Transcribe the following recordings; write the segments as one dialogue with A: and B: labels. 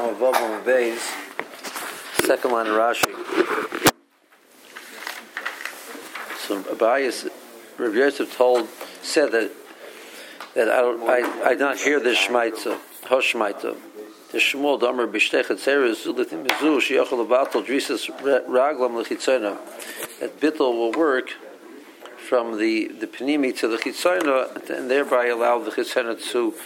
A: Dama Vavam Beis, second line of Rashi. So Abayas, Rav Yosef said that I did not hear the Shmaita, Hoshmaita. The Shmuel Damer Bishtechet Seres Zulitim Mizu Shiachol Avatal Drisas Raglam Lechitzona. That bittul will work from the Panimi to the Chitzona and thereby allow the Chitzona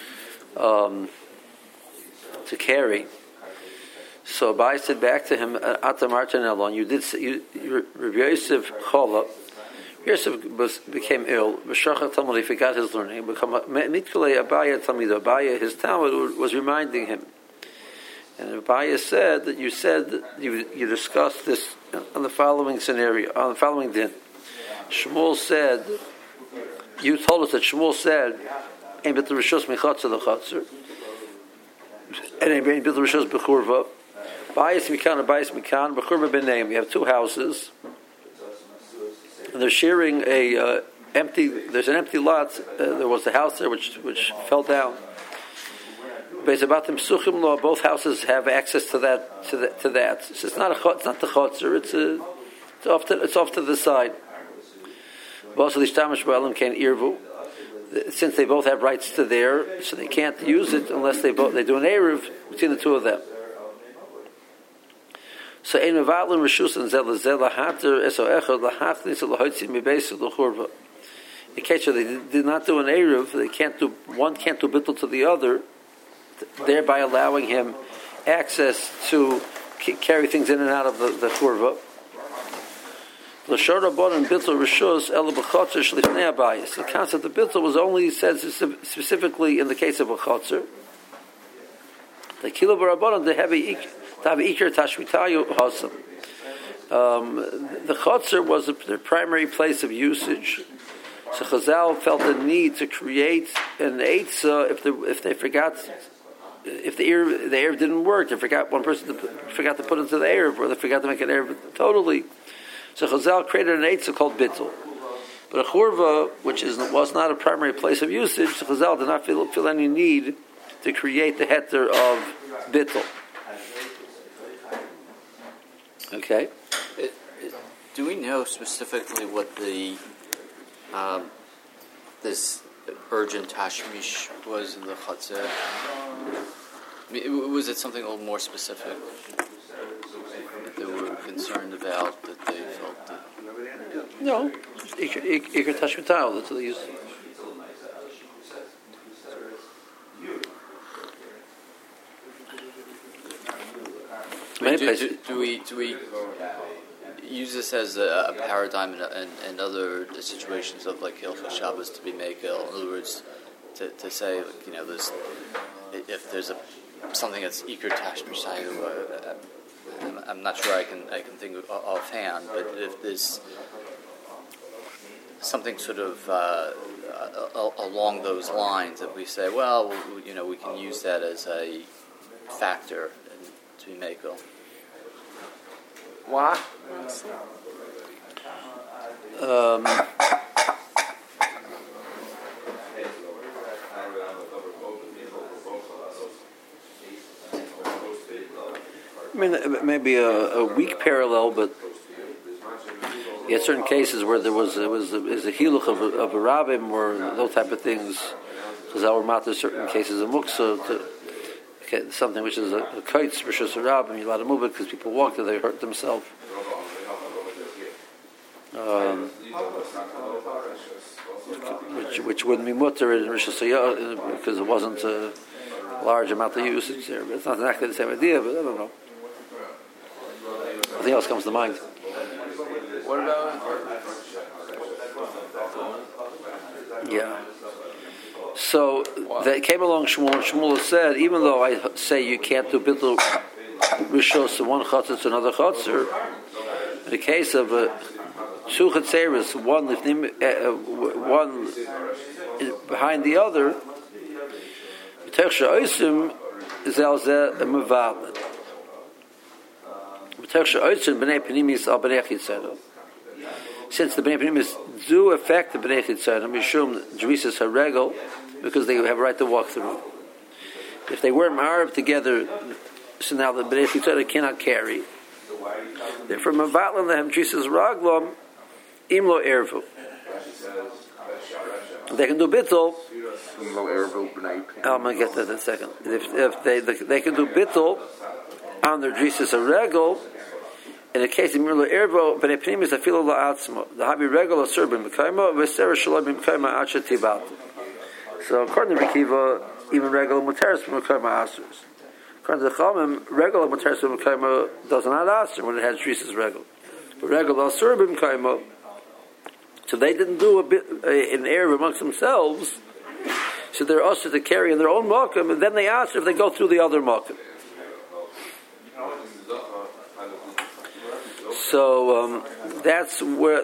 A: to carry. So Abai said back to him, Ata Martin Elon, you Rav Yosef Chola. Yosef became ill. B'shachar Talmud, he forgot his learning. Mitkulei Abaya Talmid, Abaya, his Talmud was reminding him. And Abaya said that you discussed this on the following scenario, on the following din. Shmuel said, you told us that Shmuel said, "Ein b'tel rishos mechatzer l'chatzer, and ein b'tel rishos b'churva, bayis mikan, b'churva b'neim." You have two houses, and they're sharing there's an empty lot. There was a house there which fell down. Both houses have access to that. So it's not the chotzer. It's off to the side. Since they both have rights to there, so they can't use it unless they do an eruv between the two of them. So in the case where they did not do an eruv, one can't do bittul to the other, thereby allowing him access to carry things in and out of the churva. The concept of bittul was only said specifically in the case of a chotzer. The kilo barabanan to have ikir tashvitayu hasam. The chotzer was the primary place of usage. So Chazal felt the need to create an eitzah if they forgot. If the eruv didn't work, one person forgot to put into the eruv, or they forgot to make an eruv totally. So Chazal created an eitzah called bittul. But a churva, which was not a primary place of usage, so Chazal did not feel any need to create the heter of bittul. Okay.
B: Do we know specifically what the this urgent tashmish was in the chatzah? Was it something a little more specific that they were concerned about, that they felt that...
A: No, ikar tashmital, that's what they used.
B: Do we use this as a paradigm in other situations of like Hilchos Shabbos to be mekel? In other words, to say, there's, if there's something that's ikar tashmish, I'm not sure I can think of offhand, but if there's something sort of along those lines that we say, well, we can use that as a factor to be mekel.
A: Why? I mean, maybe a weak parallel, but you had certain cases where there was a hiluch of a rabbim or those type of things, because our matter certain cases of muksa to something which is a kaitz versus a rabbim, you're allowed to move it because people walk there, they hurt themselves. Which wouldn't be mutter in Rosh Hashanah because it wasn't a large amount of usage there. But it's not exactly the same idea, but I don't know. Nothing else comes to mind.
B: What about?
A: Yeah. So they came along Shmuel, and Shmuel said, even though I say you can't do bittul rishos to one chotzer to another chotzer, in the case of two chetzeres, one behind the other, since the Bnei Penimis do affect the Bnei Chitzona, Mishum Drisas HaRegel, because they have a right to walk through. If they weren't ma'arab together, So now the Bnei Chitzara cannot carry. Therefore, Mavatlan lehem trisas raglom imlo ervu. They can do bittul. I'm going to get that in a second. If they can do bittul on their drisas a regal, in the case of Mirlo Ervo, Bnei Pnimis Afilo La'atzmo, the Habi Regal Asur B'Mekayma, V'Sera Shalom B'Mekayma Acha Tibat. So according to Rekiva, even Regal Muteris B'Mekayma Asurs. According to the Chalmim, Regal Muteris B'Mekayma does not Asur when it has drisas regal. But Regal Asur B'Mekayma, so they didn't do an error amongst themselves, so they're also to carry in their own makom, and then they ask if they go through the other makom. So that's what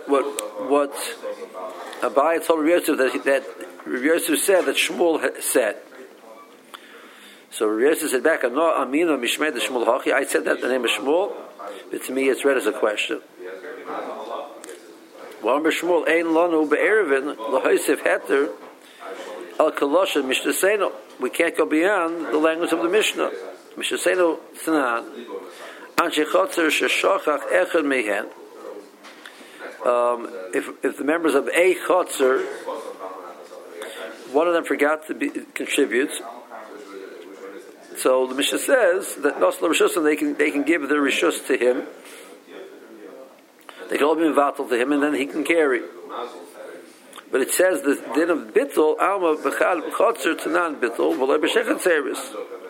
A: Abaye told Rabbi Yosef that Rabbi Yosef said that Shmuel said. So Rabbi Yosef said back, Amina Mishmei the Shmuel Hachi. I said that in the name of Shmuel, but to me it's read as a question. Shmuel ein lanu be'erevin l'hoisef heter al kalosha mishnaseno. We can't go beyond the language of the Mishnah. Mishnaseno Tanan anshe chotzer sheshachach echad mehen. If the members of a chotzer, one of them forgot to contribute, so the Mishnah says that nosla rishusim they can give their rishus to him. They can all be mevatel to him, and then he can carry. But it says the din of bittul alma b'chad chotzer tanan bittul v'lo b'shechet seris.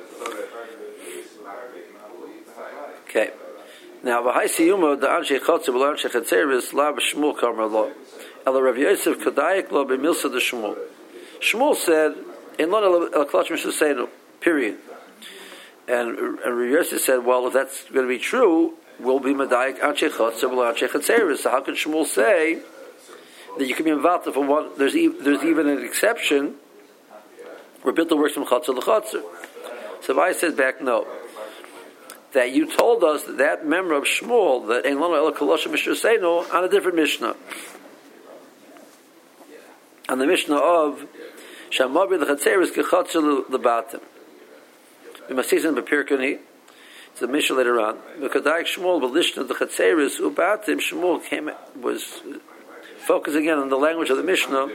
A: Okay. Now v'hai siyuma the anshe chotzer v'lo b'shechet seris la b'shmuel kamar lo ela Rav Yosef kadayik lo b'milsa de Shmuel. Shmuel said in lo el klosh mishusenu. Period. And Rav Yosef said, well, if that's going to be true, we'll be medayik anshe chotzer v'lo b'shechet seris. So how can Shmuel say that you can be involved for one? There's even an exception where bittul works from chotzer l'chotzer. So I said back, no, that you told us that member of Shmuel that ein lanu ela kolosha mishusenu on a different Mishnah, on the Mishnah of shamabi l'chatzeris kechotzer l'batim. We must see some b'pirkani. It's a Mishnah later on. V'kadayik Shmuel v'lishna l'chatzeris ubatim. Shmuel was focus again on the language of the Mishnah,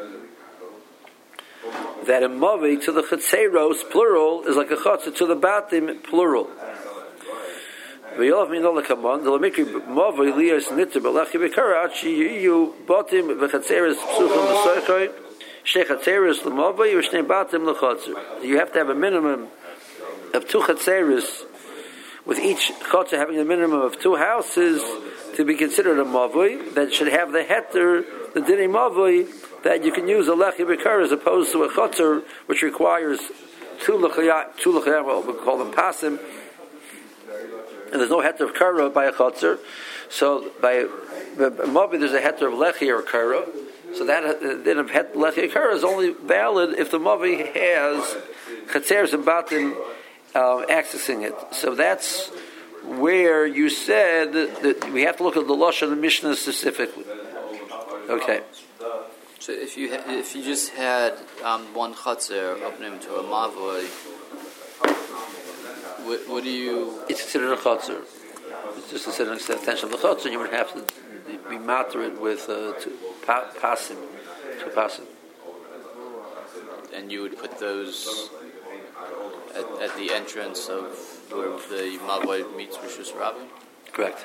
A: that a mavi to the chetzeros plural is like a chotzer to the batim plural. V'yolav min olakaman the lamikri mavi liyas nitter b'lachi b'kara achi yiyu batim v'chetzeros psuchim l'soichoi shnei chetzeros l'mavi or shnei batim l'chotzer. You have to have a minimum of 2 chetzeros, with each chotzer having a minimum of 2 houses, to be considered a mavui, that should have the heter, the dini mavui, that you can use a lechi b'kar as opposed to a chotzer, which requires 2 lechayim, well, we call them pasim, and there's no heter of kara by a chotzer. So by a mavui, there's a heter of lechi or kara. So that din of lechi or kara is only valid if the mavui has chetzeres and batim accessing it. So that's where you said that we have to look at the Lashon of the Mishnah specifically. Okay.
B: So if you just had one chatzir opening to a mavoi, what do you?
A: It's considered a chatzir. It's just considered an extension of the chatzir. You would have to be matter it with pasim.
B: And you would put those at the entrance of where the mavoi meets Rishus Rabbi?
A: Correct.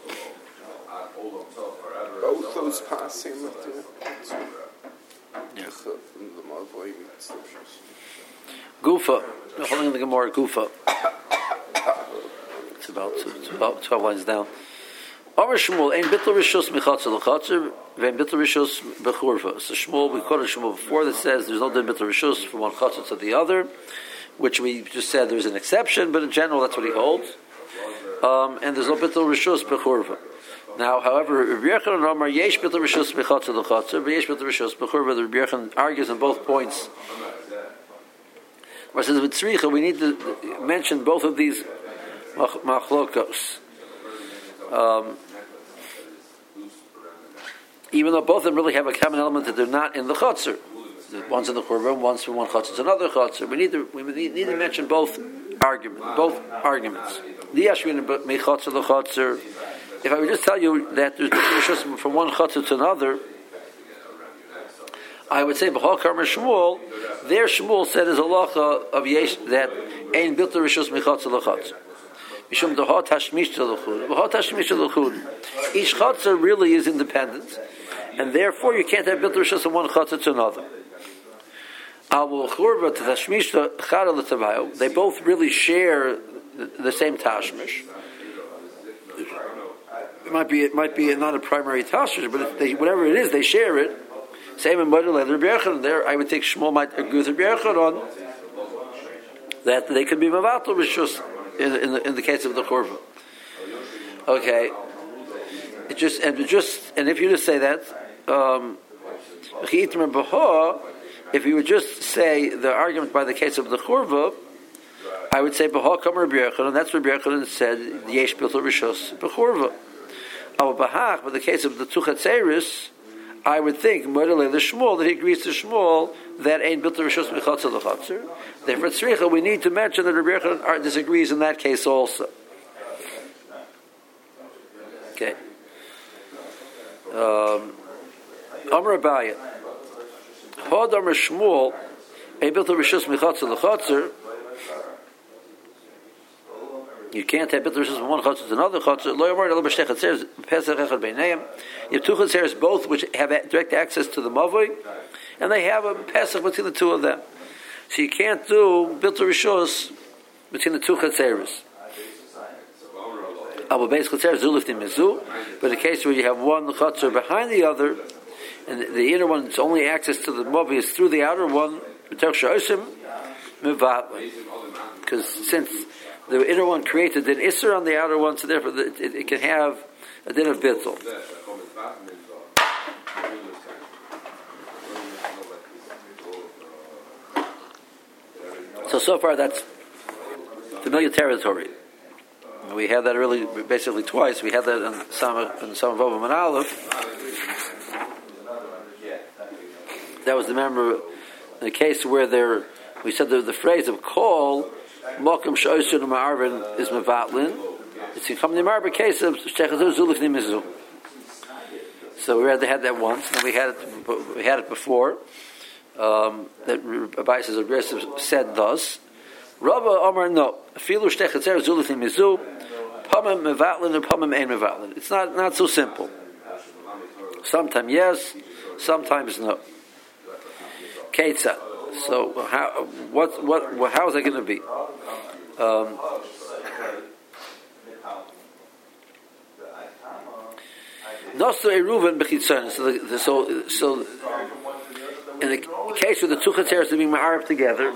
C: Both those passing with the mavoi meets Rishus.
A: Gufa. We're holding the Gemara Gufa. It's about 12 lines down. Amar Shmuel, ein bittul rishus michatzer l'chatzer, ve'en bittul rishus bechurva. So Shmuel, we quoted Shmuel before that says there's no din bittul rishus from one chatzer to the other, which we just said there's an exception, but in general that's what he holds. And there's no bittul rishus bechurva. Now, however, Rabbi Yochanan and Amar yesh bittul rishus michatzer l'chatzer, ve'yesh bittul rishus bechurva. The Rabbi Yochanan argues on both points. Where it says with tzricha, we need to mention both of these machlokos. Even though both of them really have a common element that they're not in the chutzner. One's in the korban, one's from one chutzner to another chutzner. We need to mention both both arguments. If I would just tell you that there's different from one chatzor to another, I would say b'chol karmer Shmuel. There Shmuel said is a halacha of yesh that ein bilta rishus mechatzor l'chatzor. Mishum dehot hashmish l'chud. Dehot hashmish l'chud. Each chatzor really is independent, and therefore you can't have bilta rishus from one chatzor to another. They both really share the same tashmish. It might be not a primary tashmish, but whatever it is, they share it. Same in Model Leather B'Yechad. There, I would think Shmuel might agree with B'Yechad on that they could be mavatal rishus in the case of the korban. Okay, and if you just say that, if you would just say the argument by the case of the churva, I would say b'ha kamer B'Yechad, and that's what B'Yechad said yesh bilta rishus b'churva. But the case of the two chatzeris, I would think the Shmuel that he agrees to Shmuel that ain't built the rishus mechatzor l'chatzor. Therefore, tzricha, we need to mention that Rabbi Yechon disagrees in that case also. Okay. Amar Abaye, Hod Amar Shmuel ain't built the rishus mechatzor l'chatzor. You can't have bitter rishus from one chatzor to another chatzor. Lo yomar elo b'shtei chatzeres pesach echad beineim. You have two chatzeres both which have direct access to the mavoi, and they have a pesach between the two of them. So you can't do bitter rishus between the two chatzeres. Abu beis chatzeres zuliftim mizu. But in the case where you have one chatzor behind the other, and the inner one's only access to the mavoi is through the outer one, because since the inner one created an isser on the outer one, so therefore it can have a din of bittul. So far that's familiar territory. We had that really basically twice. We had that in some Vova and Aleph. That was the member in the case where we said the phrase of call. Mokum Shoysun Ma'arvin is Mevatlin. It's in the Marba case of Shechazur Zulifnim Mizu. So we had that once, and we had it before. That Abai says Abrasiv said thus. Rabba Omar no. Filu Shechazur Zulifnim Mizu. Pamim Mevatlin and Pamim Ein Mevatlin. It's not so simple. Sometimes yes, sometimes no. Keitza. So how is that going to be? Noster Eruven b'chitzon. So in the case where the two chatzeres are being ma'arab together,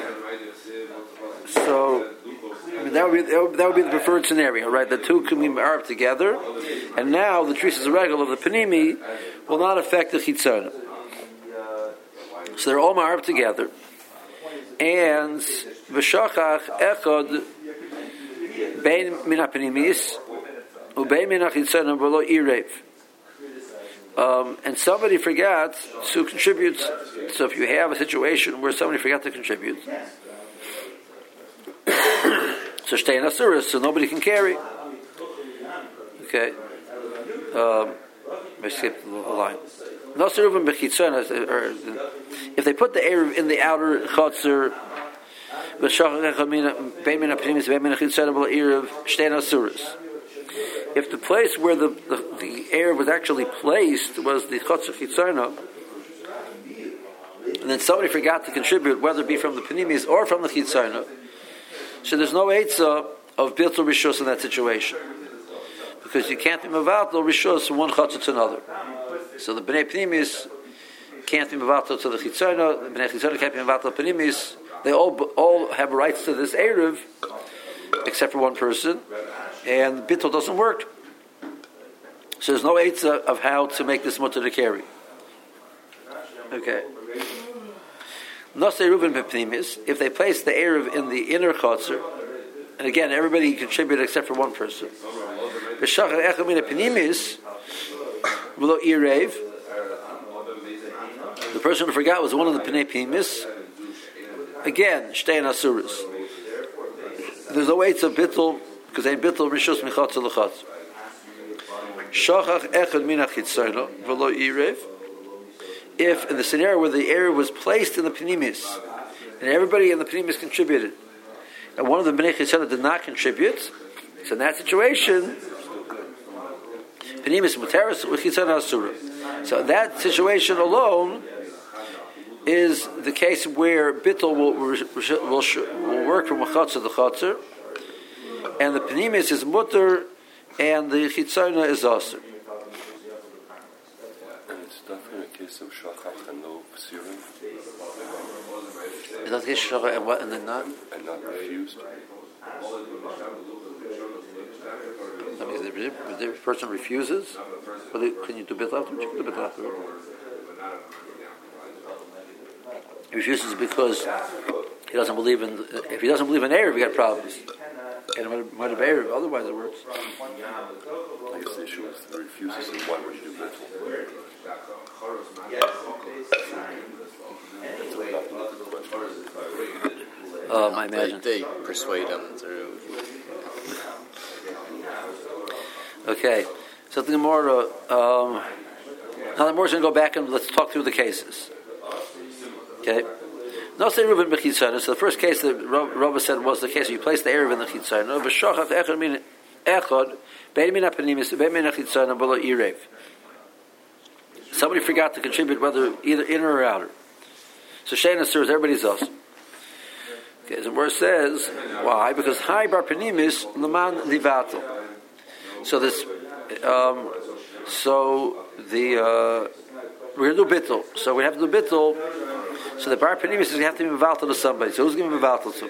A: so that would be the preferred scenario, right? The two can be ma'arab together, and now the tris is regular of the panimi will not affect the chitzon. So they're all ma'arab together, and v'shachach echad bein min ha'panimis ubein min ha'chitzonim v'lo irev. And somebody forgot to contribute. So if you have a situation where somebody forgot to contribute, so stay in asuras, so nobody can carry. Okay. I skipped a line. If they put the Erev in the outer Chatzor, if the place where the Erev was actually placed was the Chatzor Chitzona, and then somebody forgot to contribute, whether it be from the Panimis or from the Chitzona, so there's no Eitzah of Biltul Rishus in that situation. Because you can't be Mevatel Rishus from one Chatzor to another. So the Bnei Pnimis can't be Mevatel to the Chitzona, the Bnei Chitzona can't be Mevatel Pnimis. They all have rights to this Erev, except for one person, and Bittul doesn't work. So there's no Eitzah of how to make this mutter to carry. Okay. Nosei Reuven B'Pnimis, if they place the Erev in the inner Chatzor, and again, everybody contributed except for one person. B'shachar echad min ha'pnimis, v'lo irev. The person who forgot was one of the Pnei Pnimis. Again, shtei asuras. there's no way it's a bittul because they bittul rishus michatz l'chatz. Shachach echad min hachitzona v'lo irev. If in the scenario where the area was placed in the pnimis, and everybody in the pnimis contributed, and one of the bnei chitzona did not contribute, so in that situation, pnimis muteris v'chitzona asura. So that situation alone is the case where bittul will work from machatz to the chatzer, and the pnimis is mutter, and the chitzona is asur.
D: And it's definitely a case of shachach and no psurim.
A: Is that the case of shachach and what, and then not?
D: And not refused.
A: That means the person refuses. But can you do bittul afterwards? You can do bittul afterwards. He refuses because he doesn't believe in. If he doesn't believe in Erev, we got problems. And it might have Erev, otherwise it works.
D: I guess the issue is the refuses and why would you do bittul?
A: I imagine
B: they persuade him through.
A: Okay, so the Gemara. Now the Gemara's going to go back and let's talk through the cases. Okay. No, say Reuben b'chitzona. So the first case that Rabba said was the case where you place the Erev in the chitzona. V'shachach echad min echad bein min hapnimis bein min hachitzona below Erev. Somebody forgot to contribute, whether either inner or outer. So Shana serves everybody's us. Okay, the verse says why? Because Hai bar penimis leman livatel. So this, we're going to do bittul. So we have to do bittul. So the bar penimis is we have to be mevatel to somebody. So who's going to be mevatel to?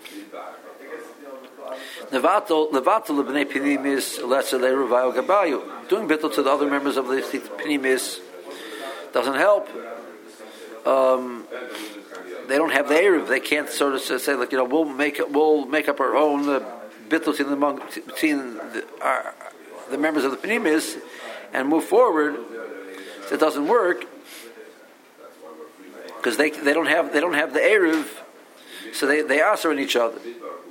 A: Levatel lebnei penimis lesser leruvayo gabayu. Doing bittul to the other members of the penimis doesn't help. They don't have the eruv. They can't sort of say like we'll make up our own bittul between the members of the penimis and move forward. So it doesn't work. Because they don't have the eruv, so they answer in each other.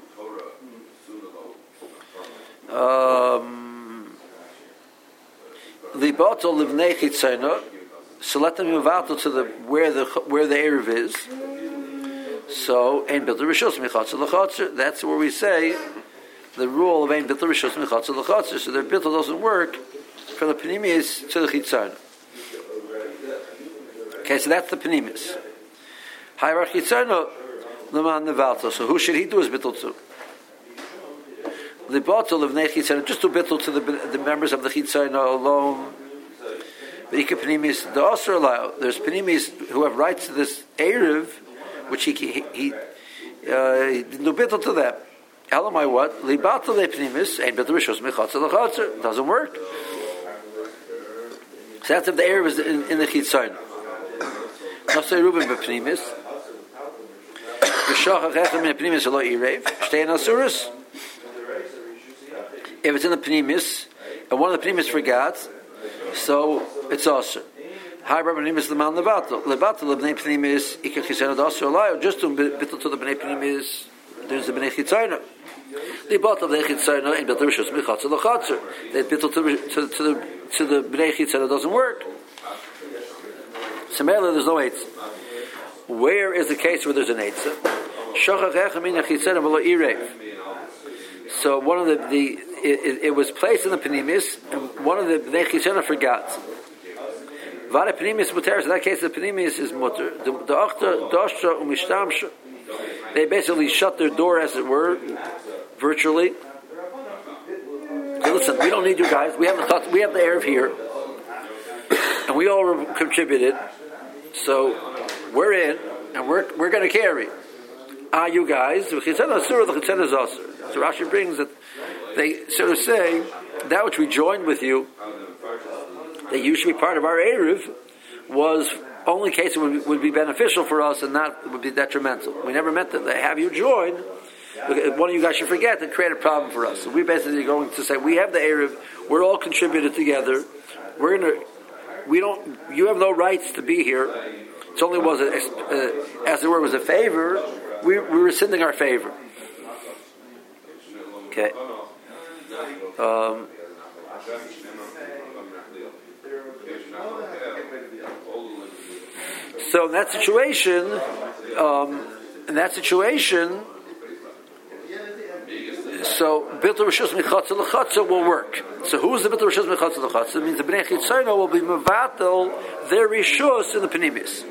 A: Libato livnei chitzona, so let them move out to the where the eruv is. So ein bitul rishus michatz l'chatzer. That's where we say the rule of ein bitul rishus michatz l'chatzer. So their bitul doesn't work from the penimis to the chitzona. Okay, so that's the penimis. Hayar chitzona leman nevalto. So who should he do his bittul to? Libato livnei chitzona, just do bittul to the members of the chitzona alone. But he can penimis the osir allow. There's penimis who have rights to this eruv, which he didn't do bittul to them. Elamai what? Libato le penimis ain't bittul rishos mechatzer l'chatzer. Doesn't work. So that's if the eruv is in the chitzona. Nasei Reuben b'pnimis. V'shachach echad min ha'pnimis lo irev. Shtei asuros. If it's in the pnimis, and one of the pnimis forgot, so it's asur. Hai bar pnimis leman levatel. Levatel lebnei pnimis ikar chitzona d'asur alayo. Just to bittul to the bnei pnimis, there's the bnei chitzona. Libatel bnei chitzona and bittul rishus michatzer l'chatzer. They bittul to the bnei chitzona doesn't work. Similarly, there's no eitz. Where is the case where there's an eitz? Shachach echad min hachitzona v'lo irev. So one of it was placed in the penimis, and one of the bnei chitzona forgot. Vada penimis muter. So in that case, the penimis is muter. The achta dasha umishtamsha. They basically shut their door, as it were, virtually. So listen, we don't need you guys. We have the eruv here, and we all contributed. So we're in, and we're going to carry. You guys, the chitzona asur, the chitzona is asur. So Rashi brings that they sort of say that which we joined with you, that you should be part of our eruv, was only case it would be beneficial for us and not would be detrimental. We never meant that. They have you join. One of you guys should forget and create a problem for us. So we're basically going to say we have the eruv. We're all contributed together. You have no rights to be here. It only was as it were was a favor. We're rescinding our favor. Okay. So in that situation, so Bitul Rishus Mechatza L'Chatza will work. So who's the Bitul Rishus Mechatza L'Chatza? It means the Bnei Chitzayna will be Mevatel their Rishus in the Penimis.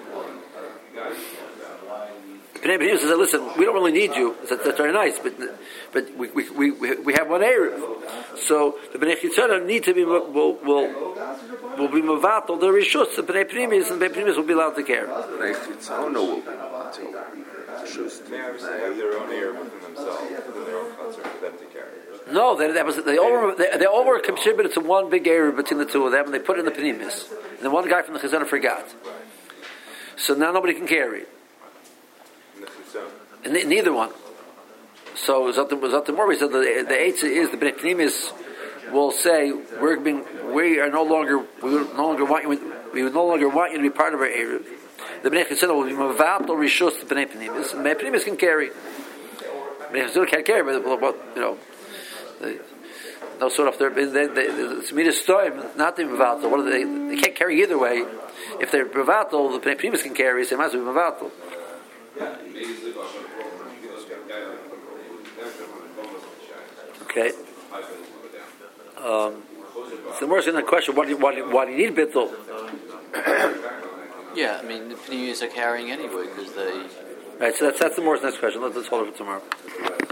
A: Bnei Penimis says, listen, we don't really need you. That's very nice, but we have one Erev. So the Bnei Chitzayna need to be will be Mevatel their Rishus. The Bnei Penimis and the Bnei Penimis will be allowed to care.
D: Bnei Chitzayna will be Mevatel.
C: They obviously have their own ear within themselves, within their own concert for them to carry.
A: No, they all were contributed to one big area between the two of them, and they put it in the Penimis. And then one guy from the Chazanah forgot. So now nobody can carry. And neither one. So Zatim Morbi said the Eitzah is the Bnei Penimis will say we no longer want you to be part of our area. The Bnei Chitzayna will be Mevatel Rishus the Bnei Penimis, and Bnei Penimis can carry. Bnei Chitzayna can't carry, but no sort of it's Midas Stoim, not the Mevatel. What are they can't carry either way. If they're Mevatel, the Bnei Penimis can carry, so they might as well be Mevatel. Okay. So more in the question: why do you need Bittul?
B: Yeah, I mean the Penimis are carrying anyway because they.
A: Right. So that's the more next question. Let's hold it for tomorrow.